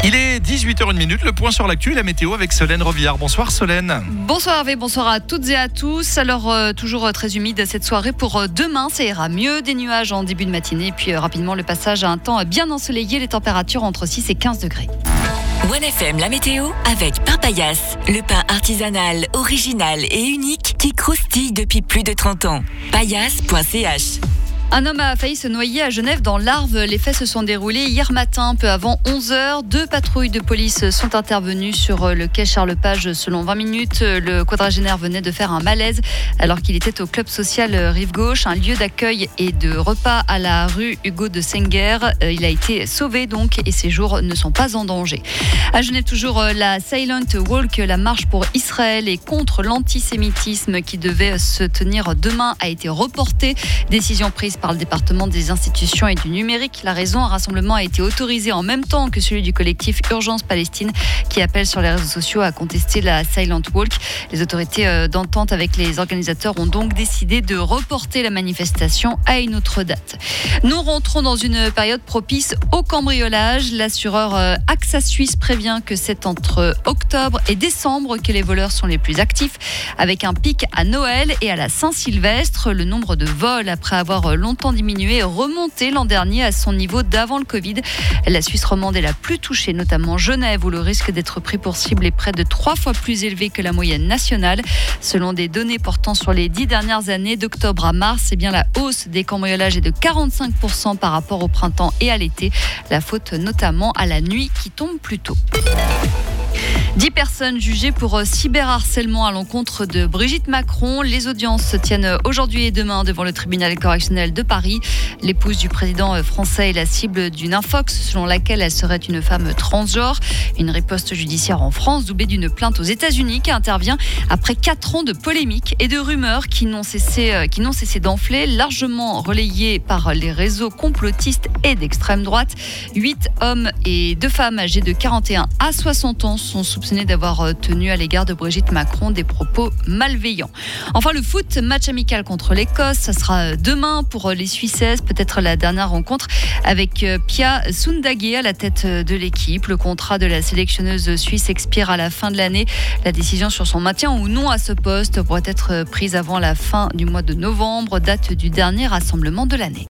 Il est 18h01, le point sur l'actu et la météo avec Solène Rovillard. Bonsoir Solène. Bonsoir Hervé, bonsoir à toutes et à tous. Alors toujours très humide cette soirée pour demain, ça ira mieux. Des nuages en début de matinée et puis rapidement le passage à un temps bien ensoleillé, les températures entre 6 et 15 degrés. 1FM, la météo avec Pain Paillasse, le pain artisanal, original et unique qui croustille depuis plus de 30 ans. Paillasse.ch. Un homme a failli se noyer à Genève dans l'Arve. Les faits se sont déroulés hier matin, peu avant 11h. 2 patrouilles de police sont intervenues sur le quai Charles-Page selon 20 minutes. Le quadragénaire venait de faire un malaise alors qu'il était au club social Rive-Gauche, un lieu d'accueil et de repas à la rue Hugo de Senguer. Il a été sauvé donc et ses jours ne sont pas en danger. À Genève toujours, la Silent Walk, la marche pour Israël et contre l'antisémitisme qui devait se tenir demain a été reportée. Décision prise par le département des institutions et du numérique. La raison, un rassemblement a été autorisé en même temps que celui du collectif Urgence Palestine qui appelle sur les réseaux sociaux à contester la Silent Walk. Les autorités d'entente avec les organisateurs ont donc décidé de reporter la manifestation à une autre date. Nous rentrons dans une période propice au cambriolage. L'assureur AXA Suisse prévient que c'est entre octobre et décembre que les voleurs sont les plus actifs, avec un pic à Noël et à la Saint-Sylvestre. Le nombre de vols, après avoir longtemps diminué, est remonté l'an dernier à son niveau d'avant le Covid. La Suisse romande est la plus touchée, notamment Genève, où le risque d'être pris pour cible est près de 3 fois plus élevé que la moyenne nationale. Selon des données portant sur les 10 dernières années, d'octobre à mars, c'est bien la hausse des cambriolages est de 45% par rapport au printemps et à l'été. La faute notamment à la nuit qui tombe plus tôt. 10 personnes jugées pour cyberharcèlement à l'encontre de Brigitte Macron. Les audiences se tiennent aujourd'hui et demain devant le tribunal correctionnel de Paris. L'épouse du président français est la cible d'une infox selon laquelle elle serait une femme transgenre. Une riposte judiciaire en France doublée d'une plainte aux États-Unis qui intervient après 4 ans de polémiques et de rumeurs qui n'ont cessé d'enfler, largement relayées par les réseaux complotistes et d'extrême droite. 8 hommes et 2 femmes âgées de 41 à 60 ans sont soupçonnés d'avoir tenu à l'égard de Brigitte Macron des propos malveillants. Enfin, le foot, match amical contre l'Écosse, ça sera demain pour les Suissaises, peut-être la dernière rencontre avec Pia Sundhage à la tête de l'équipe. Le contrat de la sélectionneuse suisse expire à la fin de l'année. La décision sur son maintien ou non à ce poste pourrait être prise avant la fin du mois de novembre, date du dernier rassemblement de l'année.